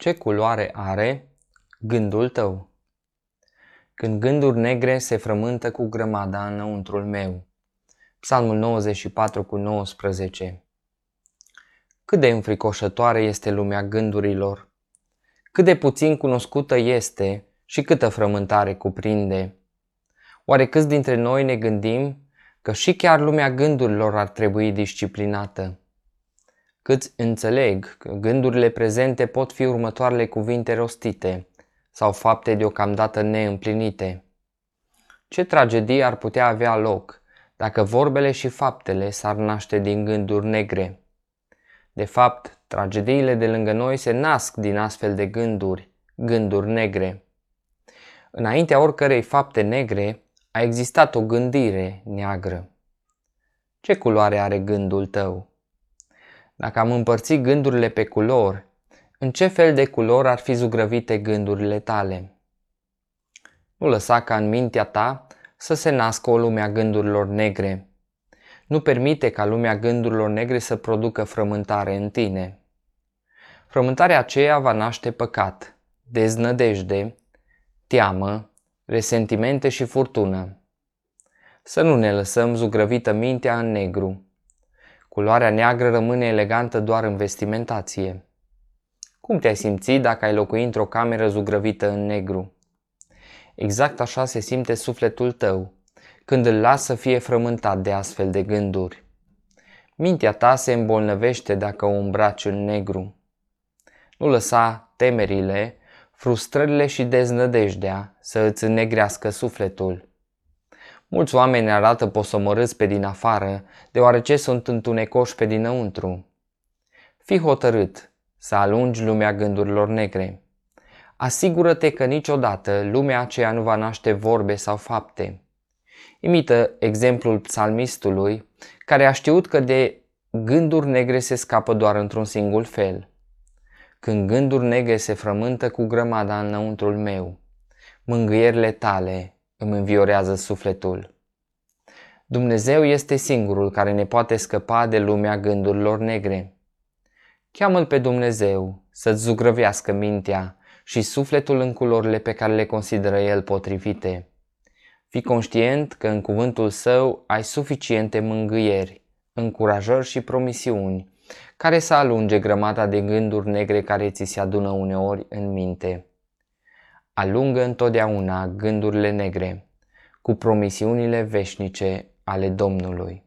Ce culoare are gândul tău? Când gânduri negre se frământă cu grămada înăuntrul meu. Psalmul 94:19. Cât de înfricoșătoare este lumea gândurilor, cât de puțin cunoscută este și câtă frământare cuprinde. Oare câți dintre noi ne gândim că și chiar lumea gândurilor ar trebui disciplinată? Câți înțeleg că gândurile prezente pot fi următoarele cuvinte rostite sau fapte deocamdată neîmplinite? Ce tragedie ar putea avea loc dacă vorbele și faptele s-ar naște din gânduri negre? De fapt, tragediile de lângă noi se nasc din astfel de gânduri negre. Înaintea oricărei fapte negre a existat o gândire neagră. Ce culoare are gândul tău? Dacă am împărțit gândurile pe culori, în ce fel de culori ar fi zugrăvite gândurile tale? Nu lăsa ca în mintea ta să se nască o lume a gândurilor negre. Nu permite ca lumea gândurilor negre să producă frământare în tine. Frământarea aceea va naște păcat, deznădejde, teamă, resentimente și furtună. Să nu ne lăsăm zugrăvită mintea în negru. Culoarea neagră rămâne elegantă doar în vestimentație. Cum te-ai simți dacă ai locui într-o cameră zugrăvită în negru? Exact așa se simte sufletul tău când îl lasă să fie frământat de astfel de gânduri. Mintea ta se îmbolnăvește dacă o îmbraci în negru. Nu lăsa temerile, frustrările și deznădejdea să îți înnegrească sufletul. Mulți oameni arată posomorâți pe din afară, deoarece sunt întunecoși pe dinăuntru. Fii hotărât să alungi lumea gândurilor negre. Asigură-te că niciodată lumea aceea nu va naște vorbe sau fapte. Imită exemplul psalmistului, care a știut că de gânduri negre se scapă doar într-un singur fel. Când gânduri negre se frământă cu grămada înăuntrul meu, mângâierile tale îmi înviorează sufletul. Dumnezeu este singurul care ne poate scăpa de lumea gândurilor negre. Cheamă-L pe Dumnezeu să-ți zugrăvească mintea și sufletul în culorile pe care le consideră El potrivite. Fii conștient că în cuvântul Său ai suficiente mângâieri, încurajări și promisiuni care să alunge grămada de gânduri negre care ți se adună uneori în minte. Alungă întotdeauna gândurile negre cu promisiunile veșnice ale Domnului.